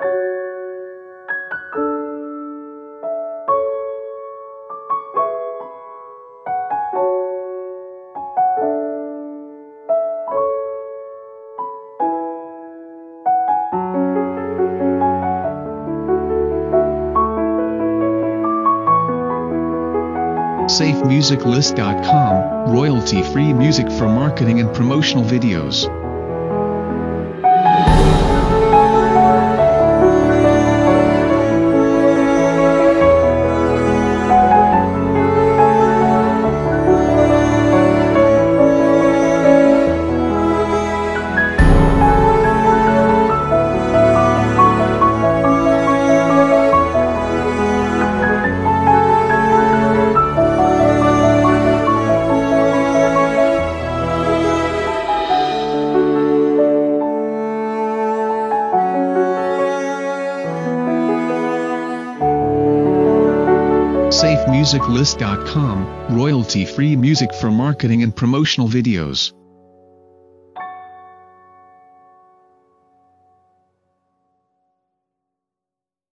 SafeMusicList.com, royalty-free music for marketing and promotional videos. SafeMusicList.com, royalty-free music for marketing and promotional videos.